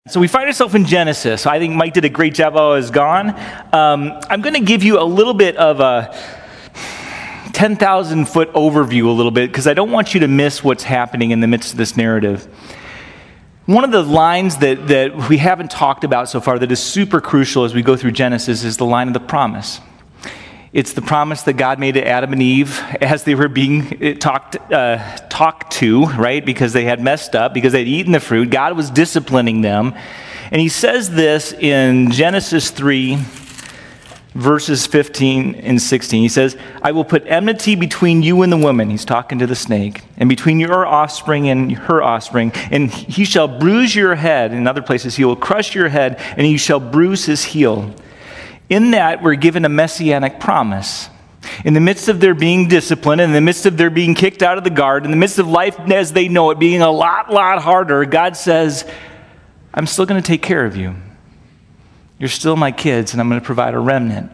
So we find ourselves in Genesis. I think Mike did a great job while I was gone. I'm going to give you a little bit of a 10,000-foot overview a little bit because I don't want you to miss what's happening in the midst of this narrative. One of the lines that we haven't talked about so far that is super crucial as we go through Genesis is the line of the promise. It's the promise that God made to Adam and Eve as they were being talked to, right? Because they had messed up, because they'd eaten the fruit. God was disciplining them. And he says this in Genesis 3, verses 15 and 16. He says, I will put enmity between you and the woman. He's talking to the snake. And between your offspring and her offspring. And he shall bruise your head. In other places, he will crush your head, and you shall bruise his heel. In that, we're given a messianic promise. In the midst of their being disciplined, in the midst of their being kicked out of the garden, in the midst of life as they know it being a lot harder, God says, I'm still going to take care of you. You're still my kids, and I'm going to provide a remnant.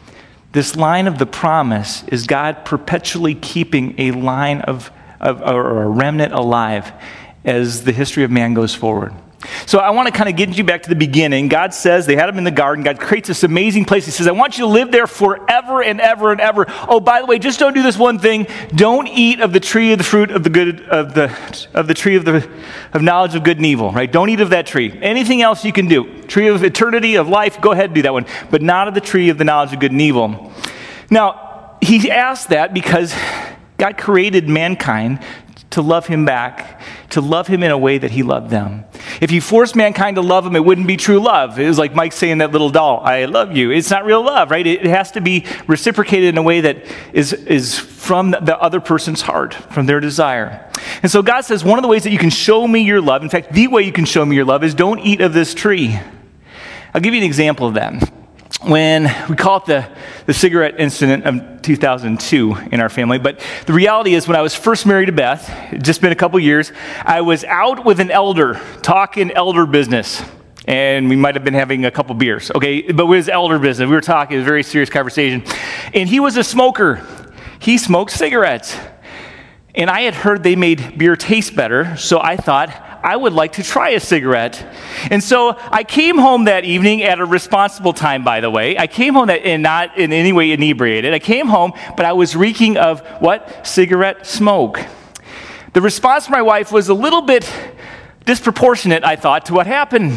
This line of the promise is God perpetually keeping a line of or a remnant alive as the history of man goes forward. So I want to kind of get you back to the beginning. God says, they had him in the garden. God creates this amazing place. He says, I want you to live there forever and ever and ever. Oh, by the way, just don't do this one thing. Don't eat of the tree of the fruit of the good of the tree of knowledge of good and evil, right? Don't eat of that tree. Anything else you can do. Tree of eternity, of life, go ahead and do that one. But not of the tree of the knowledge of good and evil. Now, he asked that because God created mankind to love him back, to love him in a way that he loved them. If you force mankind to love him, it wouldn't be true love. It was like Mike saying that little doll, I love you. It's not real love, right? It has to be reciprocated in a way that is from the other person's heart, from their desire. And so God says, one of the ways that you can show me your love, in fact, the way you can show me your love is don't eat of this tree. I'll give you an example of that. When we call it the cigarette incident of 2002 in our family, but the reality is when I was first married to Beth, it just been a couple years, I was out with an elder, talking elder business, and we might have been having a couple beers, okay, but it was elder business. We were talking, it was a very serious conversation, and he was a smoker. He smoked cigarettes, and I had heard they made beer taste better, so I thought, I would like to try a cigarette. And so I came home that evening at a responsible time, by the way. I came home and not in any way inebriated. I came home, but I was reeking of what? Cigarette smoke. The response from my wife was a little bit disproportionate, I thought, to what happened.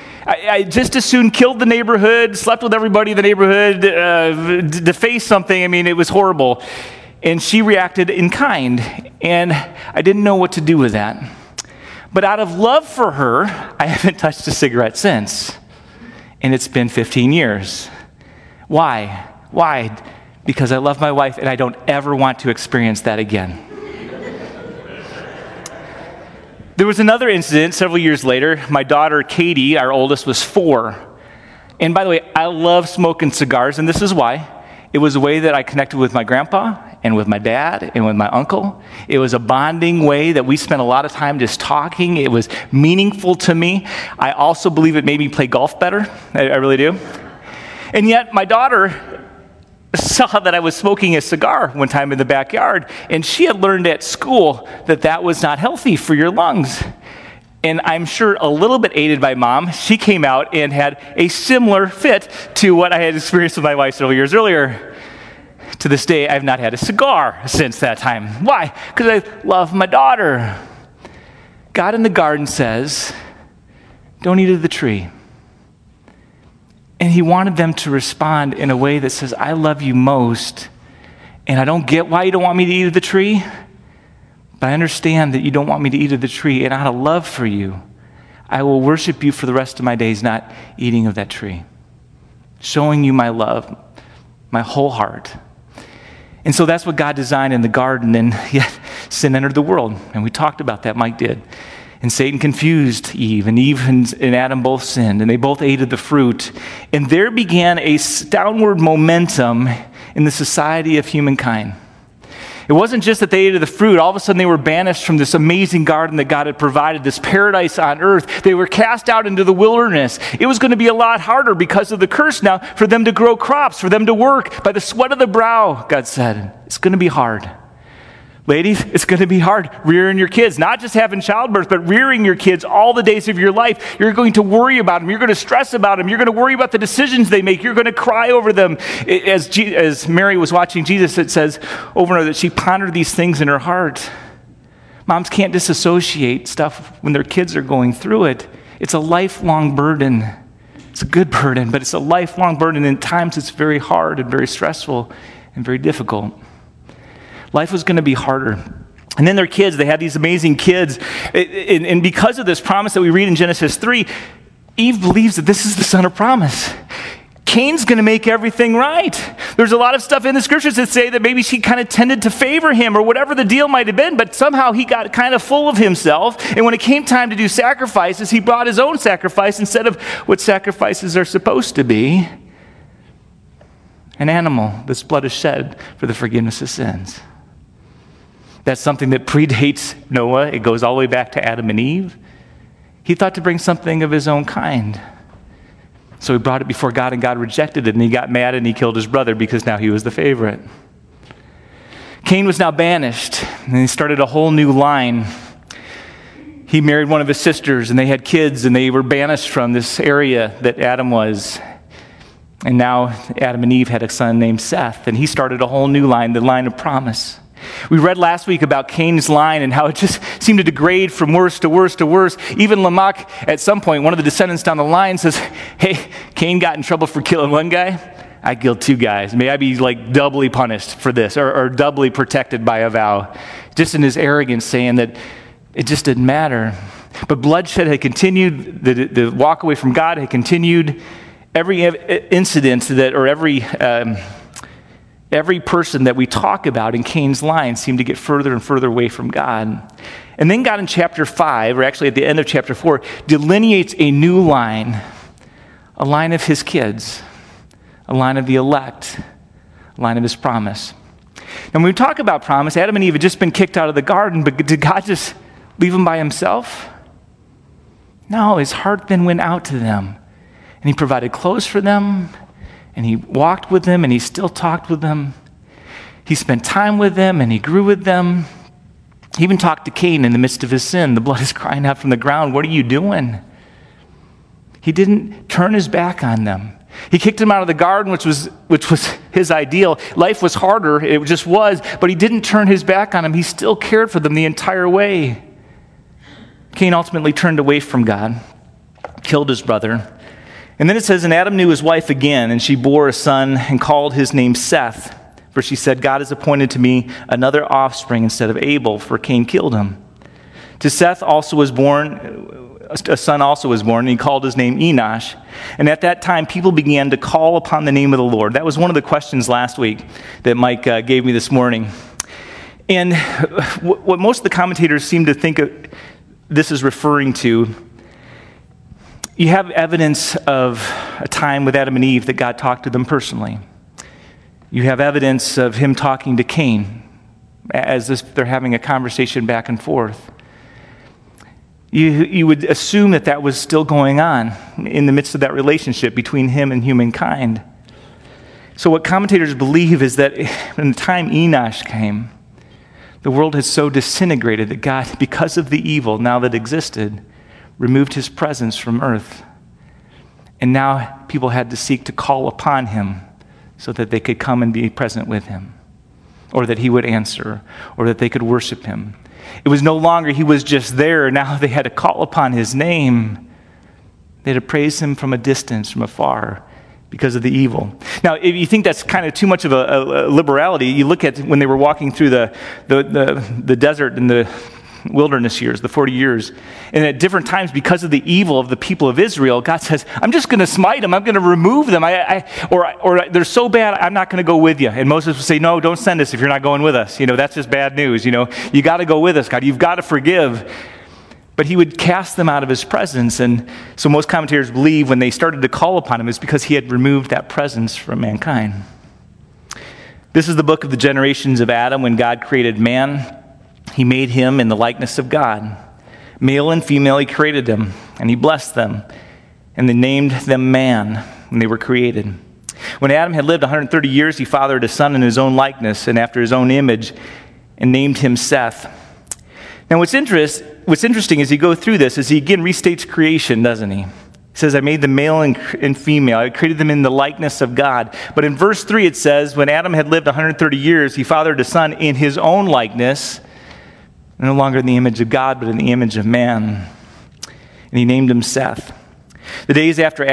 I just as soon killed the neighborhood, slept with everybody in the neighborhood, defaced something. I mean, it was horrible. And she reacted in kind. And I didn't know what to do with that. But out of love for her, I haven't touched a cigarette since. And it's been 15 years. Why? Why? Because I love my wife and I don't ever want to experience that again. There was another incident several years later. My daughter, Katie, our oldest, was 4. And by the way, I love smoking cigars, and this is why. It was a way that I connected with my grandpa and with my dad and with my uncle. It was a bonding way that we spent a lot of time just talking. It was meaningful to me. I also believe it made me play golf better. I really do. And yet my daughter saw that I was smoking a cigar one time in the backyard, and she had learned at school that that was not healthy for your lungs. And I'm sure a little bit aided by Mom, she came out and had a similar fit to what I had experienced with my wife several years earlier. To this day, I've not had a cigar since that time. Why? Because I love my daughter. God in the garden says, don't eat of the tree. And he wanted them to respond in a way that says, I love you most, and I don't get why you don't want me to eat of the tree, but I understand that you don't want me to eat of the tree, and out of love for you, I will worship you for the rest of my days, not eating of that tree. Showing you my love, my whole heart. And so that's what God designed in the garden, and yet sin entered the world. And we talked about that, Mike did. And Satan confused Eve, and Eve and Adam both sinned, and they both ate of the fruit. And there began a downward momentum in the society of humankind. It wasn't just that they ate of the fruit. All of a sudden they were banished from this amazing garden that God had provided, this paradise on earth. They were cast out into the wilderness. It was going to be a lot harder because of the curse now for them to grow crops, for them to work by the sweat of the brow, God said. It's going to be hard. Ladies, it's going to be hard rearing your kids, not just having childbirth, but rearing your kids all the days of your life. You're going to worry about them. You're going to stress about them. You're going to worry about the decisions they make. You're going to cry over them. As Mary was watching Jesus, it says over and over that she pondered these things in her heart. Moms can't disassociate stuff when their kids are going through it. It's a lifelong burden. It's a good burden, but it's a lifelong burden. And at times it's very hard and very stressful and very difficult. Life was going to be harder. And then their kids, they had these amazing kids. And because of this promise that we read in Genesis 3, Eve believes that this is the son of promise. Cain's going to make everything right. There's a lot of stuff in the scriptures that say that maybe she kind of tended to favor him or whatever the deal might have been, but somehow he got kind of full of himself. And when it came time to do sacrifices, he brought his own sacrifice instead of what sacrifices are supposed to be. An animal that's blood is shed for the forgiveness of sins. That's something that predates Noah. It goes all the way back to Adam and Eve. He thought to bring something of his own kind. So he brought it before God, and God rejected it, and he got mad, and he killed his brother because now he was the favorite. Cain was now banished, and he started a whole new line. He married one of his sisters, and they had kids, and they were banished from this area that Adam was. And now Adam and Eve had a son named Seth, and he started a whole new line, the line of promise. We read last week about Cain's line and how it just seemed to degrade from worse to worse to worse. Even Lamech, at some point, one of the descendants down the line says, hey, Cain got in trouble for killing one guy. I killed two guys. May I be like doubly punished for this or doubly protected by a vow. Just in his arrogance saying that it just didn't matter. But bloodshed had continued. The walk away from God had continued. Every incident that, or every person that we talk about in Cain's line seemed to get further and further away from God. And then God in chapter 5, or actually at the end of chapter 4, delineates a new line, a line of his kids, a line of the elect, a line of his promise. And when we talk about promise, Adam and Eve had just been kicked out of the garden, but did God just leave them by himself? No, his heart then went out to them, and he provided clothes for them, and he walked with them, and he still talked with them. He spent time with them, and he grew with them. He even talked to Cain in the midst of his sin. The blood is crying out from the ground. What are you doing? He didn't turn his back on them. He kicked him out of the garden, which was his ideal. Life was harder. It just was. But he didn't turn his back on them. He still cared for them the entire way. Cain ultimately turned away from God, killed his brother. And then it says, and Adam knew his wife again, and she bore a son and called his name Seth. For she said, God has appointed to me another offspring instead of Abel, for Cain killed him. To Seth also was born, a son also was born, and he called his name Enosh. And at that time, people began to call upon the name of the Lord. That was one of the questions last week that Mike gave me this morning. And what most of the commentators seem to think this is referring to, you have evidence of a time with Adam and Eve that God talked to them personally. You have evidence of him talking to Cain as if they're having a conversation back and forth. You would assume that was still going on in the midst of that relationship between him and humankind. So what commentators believe is that when the time Enosh came, the world had so disintegrated that God, because of the evil now that existed, removed his presence from earth. And now people had to seek to call upon him so that they could come and be present with him, or that he would answer, or that they could worship him. It was no longer he was just there. Now they had to call upon his name. They had to praise him from a distance, from afar, because of the evil. Now, if you think that's kind of too much of a liberality, you look at when they were walking through the desert in the wilderness years, the 40 years. And at different times, because of the evil of the people of Israel, God says, I'm just going to smite them. I'm going to remove them. Or they're so bad, I'm not going to go with you. And Moses would say, no, don't send us if you're not going with us. That's just bad news. You got to go with us, God. You've got to forgive. But he would cast them out of his presence. And so most commentators believe when they started to call upon him, it's because he had removed that presence from mankind. This is the book of the generations of Adam when God created man. He made him in the likeness of God. Male and female, he created them, and he blessed them. And they named them man when they were created. When Adam had lived 130 years, he fathered a son in his own likeness and after his own image. and named him Seth. Now what's interesting as you go through this is he again restates creation, doesn't he? He says, I made them male and female. I created them in the likeness of God. But in verse 3 it says, when Adam had lived 130 years, he fathered a son in his own likeness, no longer in the image of God, but in the image of man. And he named him Seth. The days after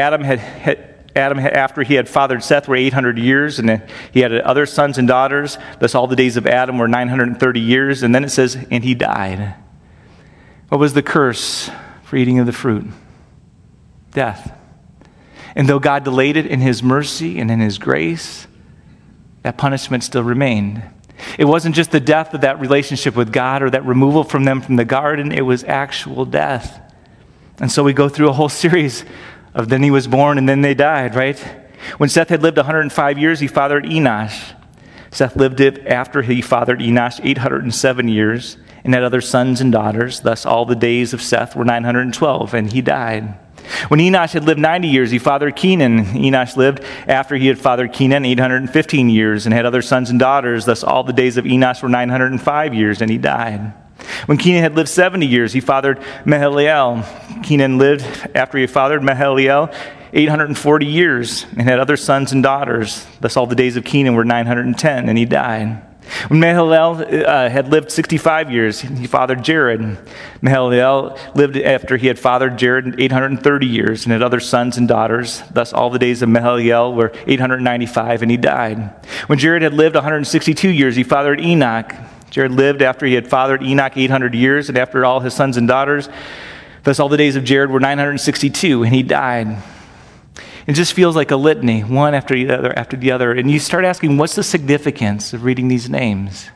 after he had fathered Seth were 800 years, and he had other sons and daughters. Thus all the days of Adam were 930 years. And then it says, and he died. What was the curse for eating of the fruit? Death. And though God delayed it in his mercy and in his grace, that punishment still remained. It wasn't just the death of that relationship with God or that removal from them from the garden. It was actual death. And so we go through a whole series of then he was born and then they died, right? When Seth had lived 105 years, he fathered Enosh. Seth lived after he fathered Enosh 807 years and had other sons and daughters. Thus all the days of Seth were 912, and he died. When Enosh had lived 90 years, he fathered Kenan. Enosh lived after he had fathered Kenan 815 years and had other sons and daughters. Thus all the days of Enosh were 905 years, and he died. When Kenan had lived 70 years, he fathered Mahalalel. Kenan lived after he had fathered Mahalalel 840 years and had other sons and daughters. Thus all the days of Kenan were 910, and he died. When Mahalalel had lived 65 years, he fathered Jared. Mahalalel lived after he had fathered Jared 830 years and had other sons and daughters. Thus all the days of Mahalalel were 895, and he died. When Jared had lived 162 years, he fathered Enoch. Jared lived after he had fathered Enoch 800 years and after all his sons and daughters. Thus all the days of Jared were 962, and he died. It just feels like a litany, one after the other. And you start asking, what's the significance of reading these names?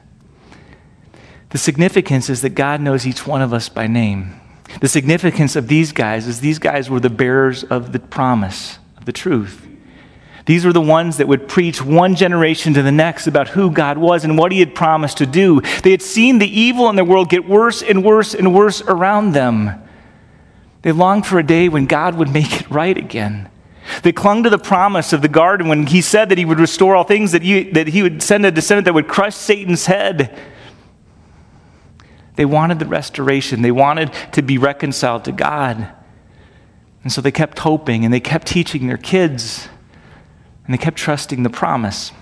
The significance is that God knows each one of us by name. The significance of these guys is these guys were the bearers of the promise, of the truth. These were the ones that would preach one generation to the next about who God was and what he had promised to do. They had seen the evil in the world get worse and worse and worse around them. They longed for a day when God would make it right again. They clung to the promise of the garden when he said that he would restore all things, that he would send a descendant that would crush Satan's head. They wanted the restoration. They wanted to be reconciled to God. And so they kept hoping, and they kept teaching their kids, and they kept trusting the promise.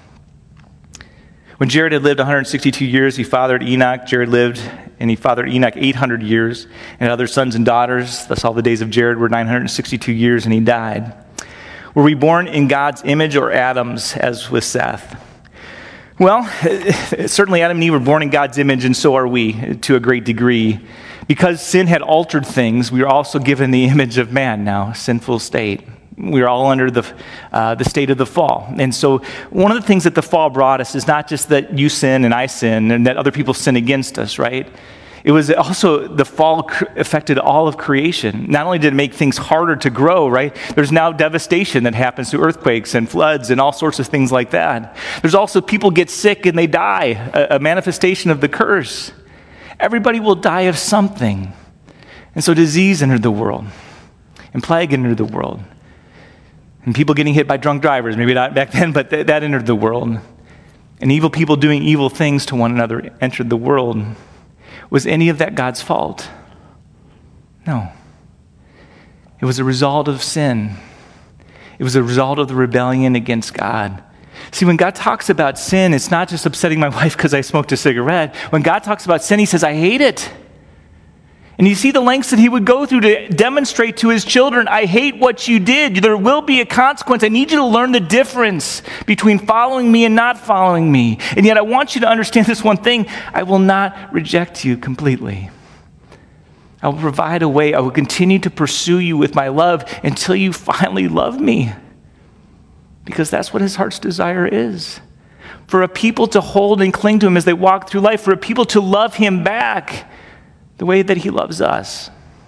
When Jared had lived 162 years, he fathered Enoch. Jared lived, and he fathered Enoch 800 years, and had other sons and daughters. Thus all the days of Jared were 962 years, and he died. Were we born in God's image or Adam's, as with Seth? Well, certainly Adam and Eve were born in God's image, and so are we, to a great degree. Because sin had altered things, we are also given the image of man now, a sinful state. We are all under the state of the fall. And so one of the things that the fall brought us is not just that you sin and I sin and that other people sin against us, right? It was also the fall affected all of creation. Not only did it make things harder to grow, right? There's now devastation that happens through earthquakes and floods and all sorts of things like that. There's also people get sick and they die, a manifestation of the curse. Everybody will die of something. And so disease entered the world and plague entered the world. And people getting hit by drunk drivers, maybe not back then, but that entered the world. And evil people doing evil things to one another entered the world. Was any of that God's fault? No. It was a result of sin. It was a result of the rebellion against God. See, when God talks about sin, it's not just upsetting my wife because I smoked a cigarette. When God talks about sin, he says, I hate it. And you see the lengths that he would go through to demonstrate to his children, I hate what you did. There will be a consequence. I need you to learn the difference between following me and not following me. And yet I want you to understand this one thing. I will not reject you completely. I will provide a way. I will continue to pursue you with my love until you finally love me. Because that's what his heart's desire is. For a people to hold and cling to him as they walk through life. For a people to love him back the way that he loves us.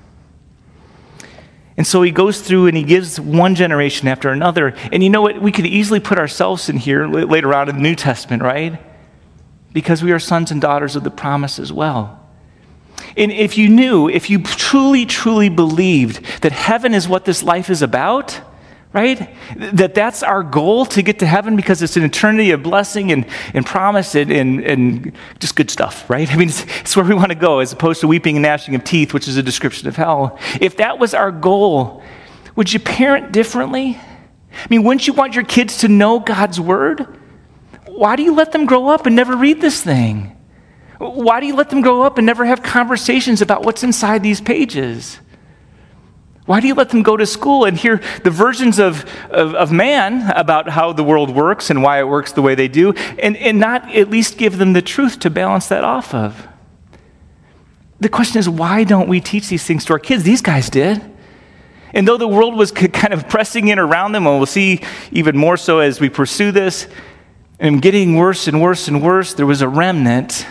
And so he goes through and he gives one generation after another. And you know what? We could easily put ourselves in here later on in the New Testament, right? Because we are sons and daughters of the promise as well. And if you truly, truly believed that heaven is what this life is about, right? That's our goal, to get to heaven, because it's an eternity of blessing and promise and just good stuff, right? I mean, it's where we want to go, as opposed to weeping and gnashing of teeth, which is a description of hell. If that was our goal, would you parent differently? I mean, wouldn't you want your kids to know God's word? Why do you let them grow up and never read this thing? Why do you let them grow up and never have conversations about what's inside these pages? Why do you let them go to school and hear the versions of man about how the world works and why it works the way they do, and not at least give them the truth to balance that off of? The question is, why don't we teach these things to our kids? These guys did. And though the world was kind of pressing in around them, and we'll see even more so as we pursue this, and getting worse and worse and worse, there was a remnant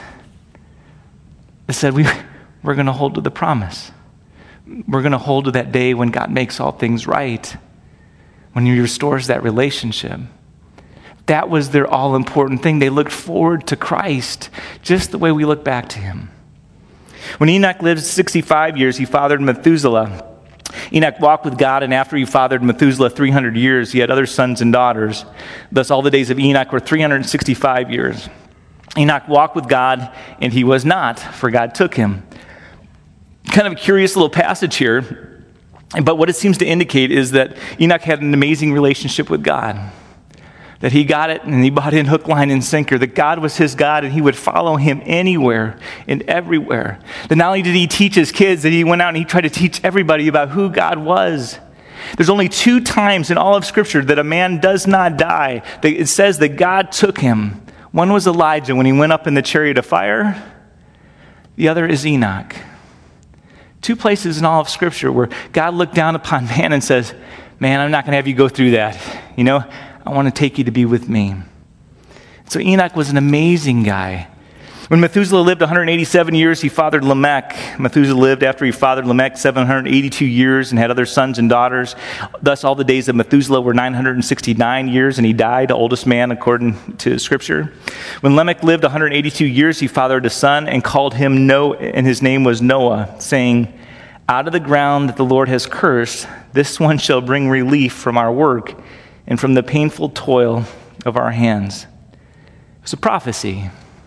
that said, we're going to hold to the promise. We're going to hold to that day when God makes all things right, when He restores that relationship. That was their all-important thing. They looked forward to Christ just the way we look back to Him. When Enoch lived 65 years, he fathered Methuselah. Enoch walked with God, and after he fathered Methuselah 300 years, he had other sons and daughters. Thus all the days of Enoch were 365 years. Enoch walked with God, and he was not, for God took him. Kind of a curious little passage here, but what it seems to indicate is that Enoch had an amazing relationship with God. That he got it, and he bought in hook, line, and sinker. That God was his God, and he would follow him anywhere and everywhere. That not only did he teach his kids, that he went out and he tried to teach everybody about who God was. There's only 2 times in all of Scripture that a man does not die. It says that God took him. One was Elijah when he went up in the chariot of fire. The other is Enoch. 2 places in all of Scripture where God looked down upon man and says, man, I'm not going to have you go through that. You know, I want to take you to be with me. So Enoch was an amazing guy. When Methuselah lived 187 years, he fathered Lamech. Methuselah lived after he fathered Lamech 782 years and had other sons and daughters. Thus all the days of Methuselah were 969 years, and he died, the oldest man according to Scripture. When Lamech lived 182 years, he fathered a son and called him Noah, and his name was Noah, saying, out of the ground that the Lord has cursed, this one shall bring relief from our work and from the painful toil of our hands. It was a prophecy.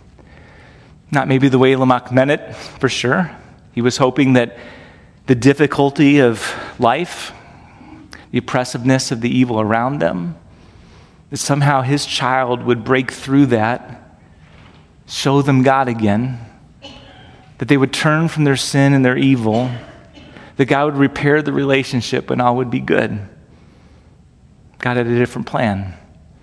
Not maybe the way Lamech meant it, for sure. He was hoping that the difficulty of life, the oppressiveness of the evil around them, that somehow his child would break through that, show them God again, that they would turn from their sin and their evil, that God would repair the relationship and all would be good. God had a different plan.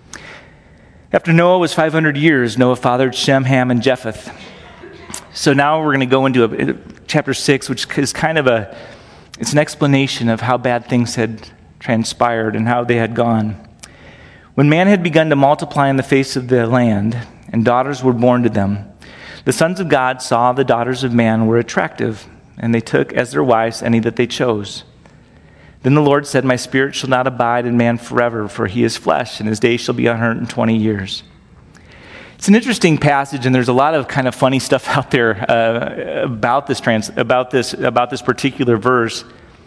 After Noah was 500 years, Noah fathered Shem, Ham, and Japheth. So now we're going to go into chapter 6, which is kind of it's an explanation of how bad things had transpired and how they had gone. When man had begun to multiply on the face of the land, and daughters were born to them, the sons of God saw the daughters of man were attractive, and they took as their wives any that they chose. Then the Lord said, my spirit shall not abide in man forever, for he is flesh, and his days shall be 120 years. It's an interesting passage, and there's a lot of kind of funny stuff out there about this particular verse.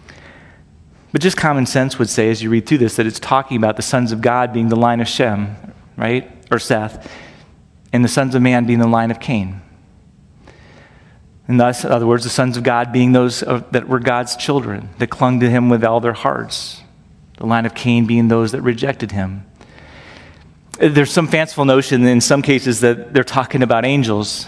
But just common sense would say, as you read through this, that it's talking about the sons of God being the line of Shem, right, or Seth, and the sons of man being the line of Cain. And thus, in other words, the sons of God being those that were God's children, that clung to him with all their hearts. The line of Cain being those that rejected him. There's some fanciful notion in some cases that they're talking about angels,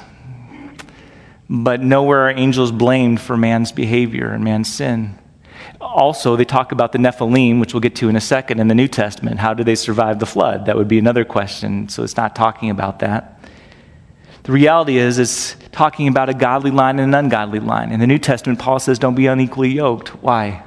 but nowhere are angels blamed for man's behavior and man's sin. Also, they talk about the Nephilim, which we'll get to in a second in the New Testament. How did they survive the flood? That would be another question, so it's not talking about that. The reality is, it's talking about a godly line and an ungodly line. In the New Testament, Paul says, don't be unequally yoked. Why?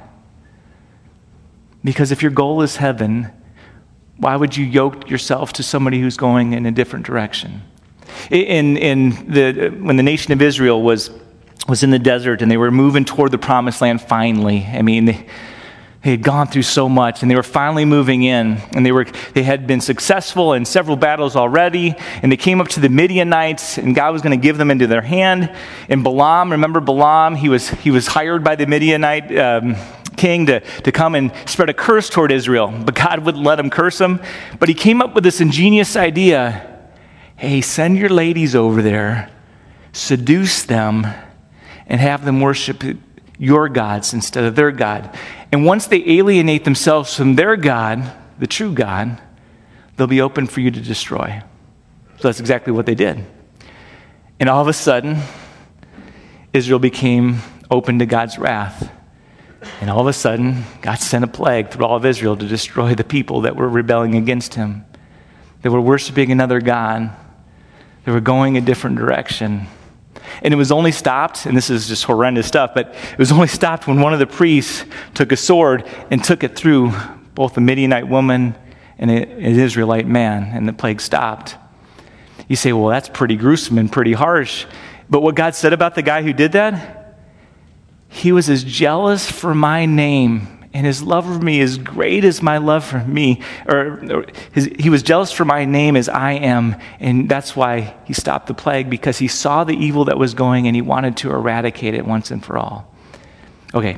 Because if your goal is heaven, why would you yoke yourself to somebody who's going in a different direction? When the nation of Israel was in the desert and they were moving toward the promised land finally, I mean, they had gone through so much, and they were finally moving in, and they had been successful in several battles already, and they came up to the Midianites, and God was going to give them into their hand. And Balaam, remember Balaam? He was hired by the Midianite king to come and spread a curse toward Israel, but God wouldn't let him curse them. But he came up with this ingenious idea. Hey, send your ladies over there, seduce them, and have them worship your gods instead of their God. And once they alienate themselves from their God, the true God, they'll be open for you to destroy. So that's exactly what they did. And all of a sudden, Israel became open to God's wrath. And all of a sudden, God sent a plague through all of Israel to destroy the people that were rebelling against him. They were worshiping another God. They were going a different direction. And it was only stopped, and this is just horrendous stuff, but it was only stopped when one of the priests took a sword and took it through both a Midianite woman and an Israelite man, and the plague stopped. You say, well, that's pretty gruesome and pretty harsh. But what God said about the guy who did that, he was as jealous for my name, and his love for me is great as my love for me, he was jealous for my name as I am, and that's why he stopped the plague, because he saw the evil that was going and he wanted to eradicate it once and for all. Okay,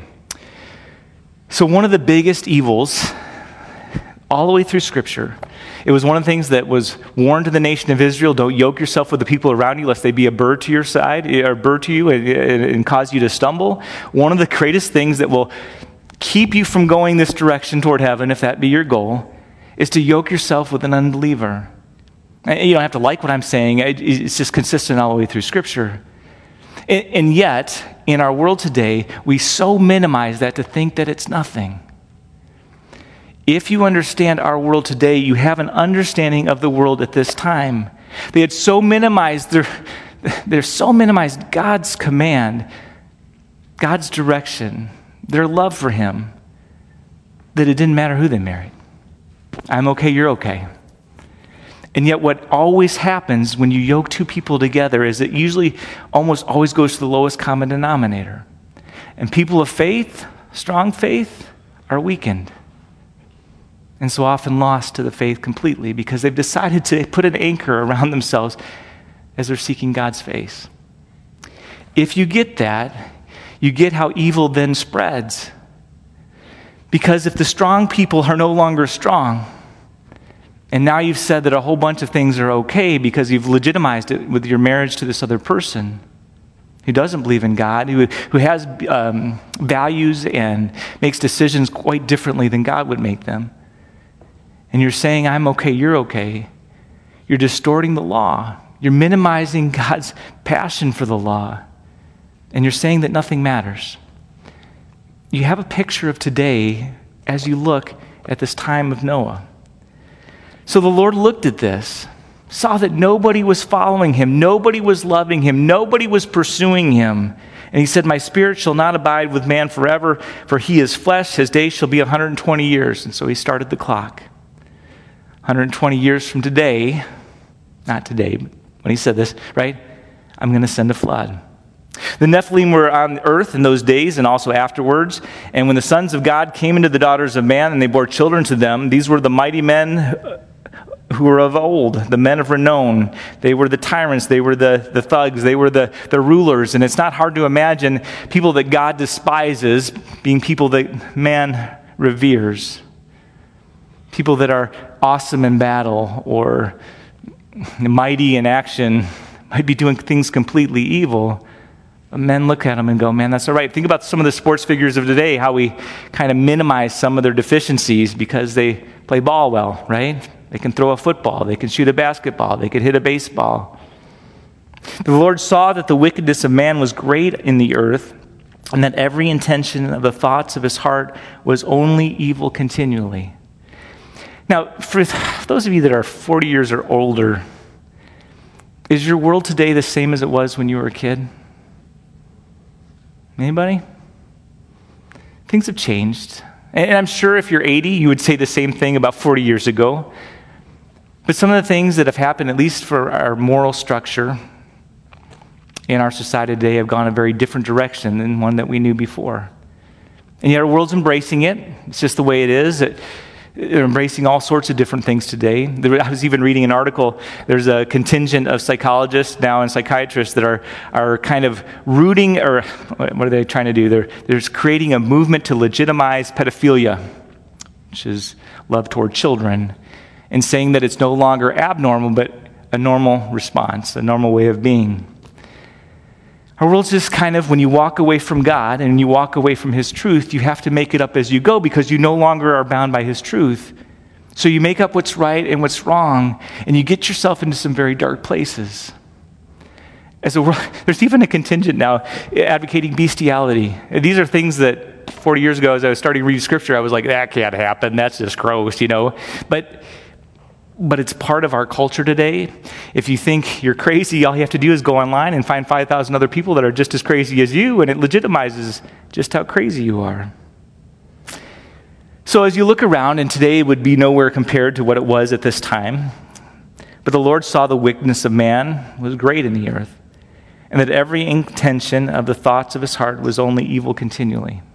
so one of the biggest evils all the way through Scripture, it was one of the things that was warned to the nation of Israel: don't yoke yourself with the people around you, lest they be a burr to your side, or burr to you and cause you to stumble. One of the greatest things that will keep you from going this direction toward heaven, if that be your goal, is to yoke yourself with an unbeliever. You don't have to like what I'm saying. It's just consistent all the way through Scripture. And yet, in our world today, we so minimize that to think that it's nothing. If you understand our world today, you have an understanding of the world at this time. They had so minimized they're so minimized God's command, God's direction, their love for him, that it didn't matter who they married. I'm okay, you're okay. And yet what always happens when you yoke two people together is it usually almost always goes to the lowest common denominator. And people of faith, strong faith, are weakened. And so often lost to the faith completely because they've decided to put an anchor around themselves as they're seeking God's face. If you get that, you get how evil then spreads. Because if the strong people are no longer strong, and now you've said that a whole bunch of things are okay because you've legitimized it with your marriage to this other person who doesn't believe in God, who has values and makes decisions quite differently than God would make them, and you're saying, I'm okay, you're okay, you're distorting the law. You're minimizing God's passion for the law. And you're saying that nothing matters. You have a picture of today as you look at this time of Noah. So the Lord looked at this, saw that nobody was following him, nobody was loving him, nobody was pursuing him. And he said, my spirit shall not abide with man forever, for he is flesh, his days shall be 120 years. And so he started the clock. 120 years from today, not today, but when he said this, right? I'm going to send a flood. The Nephilim were on earth in those days and also afterwards. And when the sons of God came into the daughters of man and they bore children to them, these were the mighty men who were of old, the men of renown. They were the tyrants. They were the thugs. They were the rulers. And it's not hard to imagine people that God despises being people that man reveres. People that are awesome in battle or mighty in action might be doing things completely evil. But men look at them and go, man, that's all right. Think about some of the sports figures of today, how we kind of minimize some of their deficiencies because they play ball well, right? They can throw a football. They can shoot a basketball. They can hit a baseball. The Lord saw that the wickedness of man was great in the earth and that every intention of the thoughts of his heart was only evil continually. Now, for those of you that are 40 years or older, is your world today the same as it was when you were a kid? Anybody? Things have changed. And I'm sure if you're 80, you would say the same thing about 40 years ago. But some of the things that have happened, at least for our moral structure in our society today, have gone a very different direction than one that we knew before. And yet our world's embracing it. It's just the way it is. They're embracing all sorts of different things today. I was even reading an article. There's a contingent of psychologists now and psychiatrists that are kind of rooting, or what are they trying to do? They're creating a movement to legitimize pedophilia, which is love toward children, and saying that it's no longer abnormal, but a normal response, a normal way of being. Our world's just kind of, when you walk away from God and you walk away from His truth, you have to make it up as you go because you no longer are bound by His truth. So you make up what's right and what's wrong, and you get yourself into some very dark places. As a world, there's even a contingent now advocating bestiality. These are things that 40 years ago, as I was starting to read Scripture, I was like, that can't happen. That's just gross, But it's part of our culture today. If you think you're crazy, all you have to do is go online and find 5,000 other people that are just as crazy as you, and it legitimizes just how crazy you are. So as you look around, and today would be nowhere compared to what it was at this time, but the Lord saw the wickedness of man was great in the earth, and that every intention of the thoughts of his heart was only evil continually.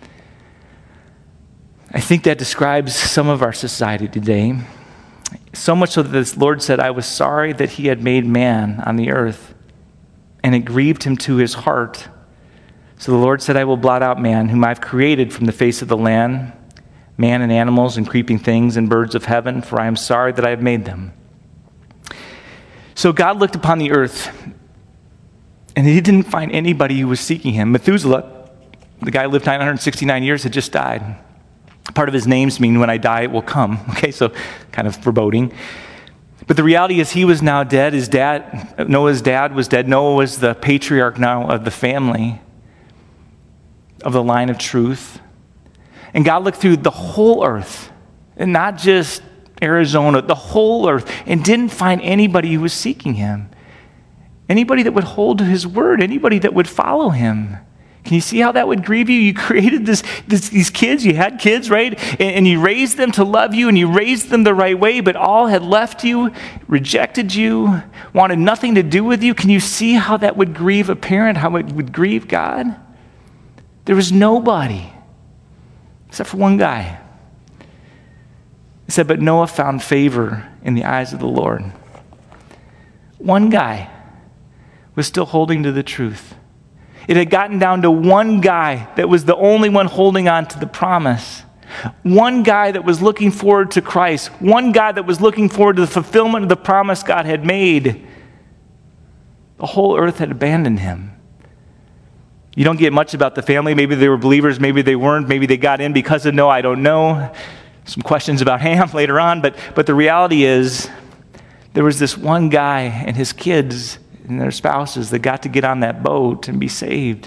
I think that describes some of our society today. So much so that the Lord said, I was sorry that He had made man on the earth, and it grieved Him to His heart. So the Lord said, I will blot out man, whom I've created from the face of the land, man and animals and creeping things and birds of heaven, for I am sorry that I have made them. So God looked upon the earth, and He didn't find anybody who was seeking Him. Methuselah, the guy who lived 969 years, had just died. Part of his names mean when I die, it will come. Okay, so kind of foreboding. But the reality is he was now dead. Noah's dad was dead. Noah was the patriarch now of the family, of the line of truth. And God looked through the whole earth, and not just Arizona, the whole earth, and didn't find anybody who was seeking Him. Anybody that would hold to His word, anybody that would follow Him. Can you see how that would grieve you? You created these kids, you had kids, right? And you raised them to love you, and you raised them the right way, but all had left you, rejected you, wanted nothing to do with you. Can you see how that would grieve a parent, how it would grieve God? There was nobody, except for one guy. It said, but Noah found favor in the eyes of the Lord. One guy was still holding to the truth. It had gotten down to one guy that was the only one holding on to the promise. One guy that was looking forward to Christ. One guy that was looking forward to the fulfillment of the promise God had made. The whole earth had abandoned him. You don't get much about the family. Maybe they were believers, maybe they weren't. Maybe they got in because of Noah, I don't know. Some questions about Ham later on. But the reality is, there was this one guy and his kids and their spouses that got to get on that boat and be saved.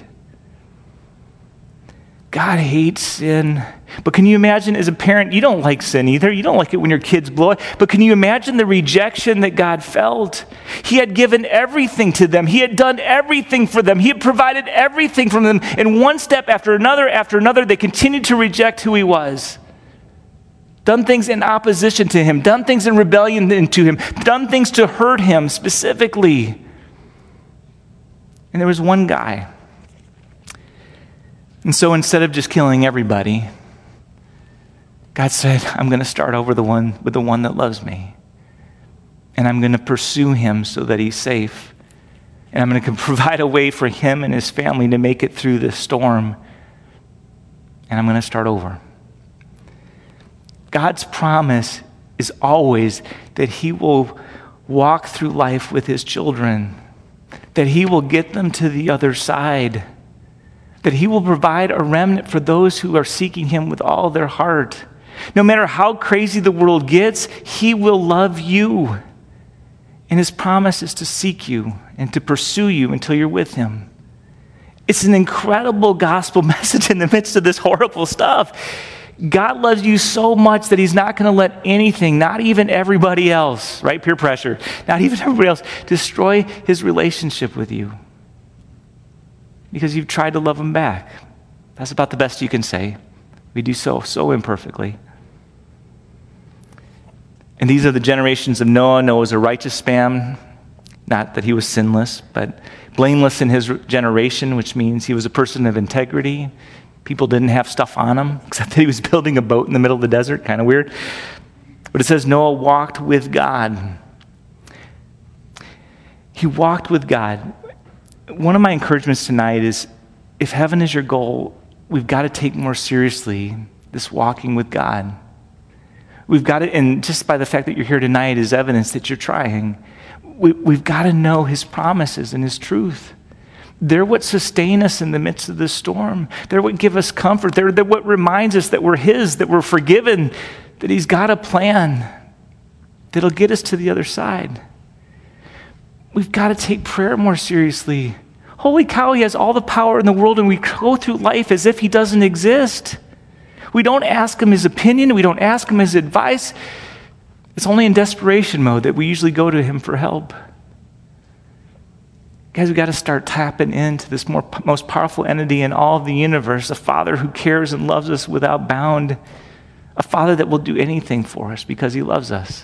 God hates sin. But can you imagine, as a parent, you don't like sin either. You don't like it when your kids blow it. But can you imagine the rejection that God felt? He had given everything to them. He had done everything for them. He had provided everything from them. And one step after another, they continued to reject who He was. Done things in opposition to Him. Done things in rebellion to Him. Done things to hurt Him specifically. And there was one guy. And so instead of just killing everybody, God said, I'm going to start over with the one that loves me. And I'm going to pursue him so that he's safe. And I'm going to provide a way for him and his family to make it through this storm. And I'm going to start over. God's promise is always that He will walk through life with His children, that He will get them to the other side, that He will provide a remnant for those who are seeking Him with all their heart. No matter how crazy the world gets, He will love you. And His promise is to seek you and to pursue you until you're with Him. It's an incredible gospel message in the midst of this horrible stuff. God loves you so much that He's not going to let anything, not even everybody else, right? Peer pressure, not even everybody else, destroy His relationship with you. Because you've tried to love Him back. That's about the best you can say. We do so imperfectly. And these are the generations of Noah. Noah was a righteous man, not that he was sinless, but blameless in his generation, which means he was a person of integrity. People didn't have stuff on him, except that he was building a boat in the middle of the desert. Kind of weird. But it says Noah walked with God. He walked with God. One of my encouragements tonight is, if heaven is your goal, we've got to take more seriously this walking with God. We've got to, and just by the fact that you're here tonight is evidence that you're trying. We've got to know his promises and his truth. They're what sustain us in the midst of the storm. They're what give us comfort. They're what reminds us that we're his, that we're forgiven, that he's got a plan that'll get us to the other side. We've got to take prayer more seriously. Holy cow, he has all the power in the world, and we go through life as if he doesn't exist. We don't ask him his opinion. We don't ask him his advice. It's only in desperation mode that we usually go to him for help. Guys, we've got to start tapping into this most powerful entity in all of the universe, a Father who cares and loves us without bound, a Father that will do anything for us because he loves us.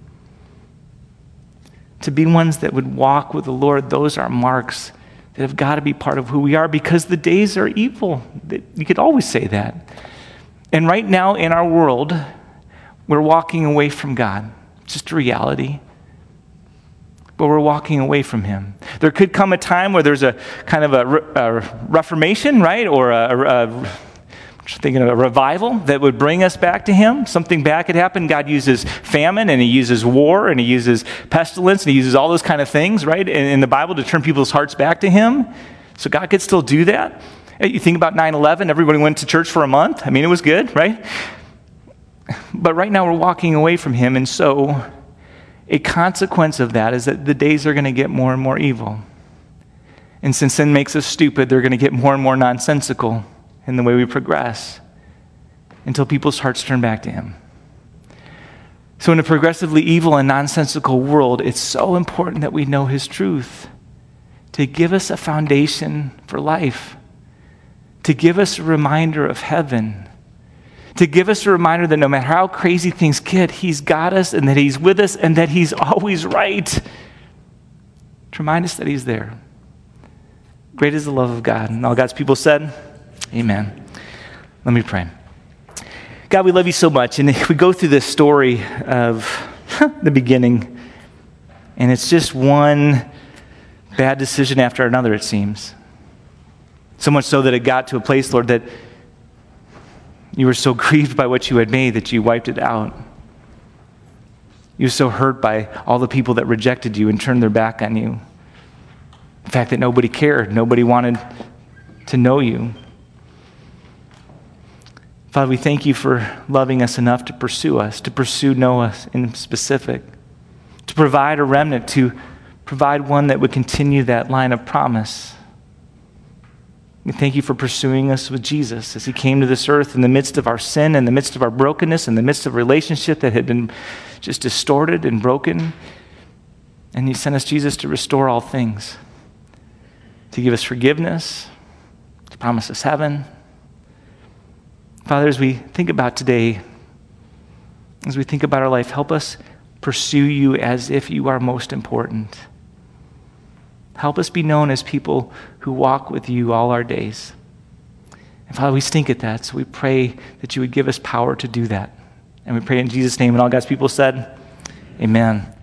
To be ones that would walk with the Lord, those are marks that have got to be part of who we are, because the days are evil. You could always say that. And right now in our world, we're walking away from God. It's just a reality. But we're walking away from him. There could come a time where there's a kind of a reformation, right? Or I'm thinking of a revival that would bring us back to him. Something bad could happen. God uses famine, and he uses war, and he uses pestilence, and he uses all those kind of things, right, in the Bible to turn people's hearts back to him. So God could still do that. You think about 9/11, everybody went to church for a month. I mean, it was good, right? But right now we're walking away from him, and so a consequence of that is that the days are going to get more and more evil. And since sin makes us stupid, they're going to get more and more nonsensical in the way we progress until people's hearts turn back to him. So in a progressively evil and nonsensical world, it's so important that we know his truth to give us a foundation for life, to give us a reminder of heaven, to give us a reminder that no matter how crazy things get, he's got us and that he's with us and that he's always right. To remind us that he's there. Great is the love of God. And all God's people said, amen. Let me pray. God, we love you so much. And we go through this story of the beginning, and it's just one bad decision after another, it seems. So much so that it got to a place, Lord, that you were so grieved by what you had made that you wiped it out. You were so hurt by all the people that rejected you and turned their back on you. The fact that nobody cared, nobody wanted to know you. Father, we thank you for loving us enough to pursue Noah in specific, to provide a remnant, to provide one that would continue that line of promise. We thank you for pursuing us with Jesus as he came to this earth in the midst of our sin, in the midst of our brokenness, in the midst of a relationship that had been just distorted and broken. And you sent us Jesus to restore all things, to give us forgiveness, to promise us heaven. Father, as we think about today, as we think about our life, help us pursue you as if you are most important. Help us be known as people who walk with you all our days. And Father, we stink at that, so we pray that you would give us power to do that. And we pray in Jesus' name, and all God's people said, amen.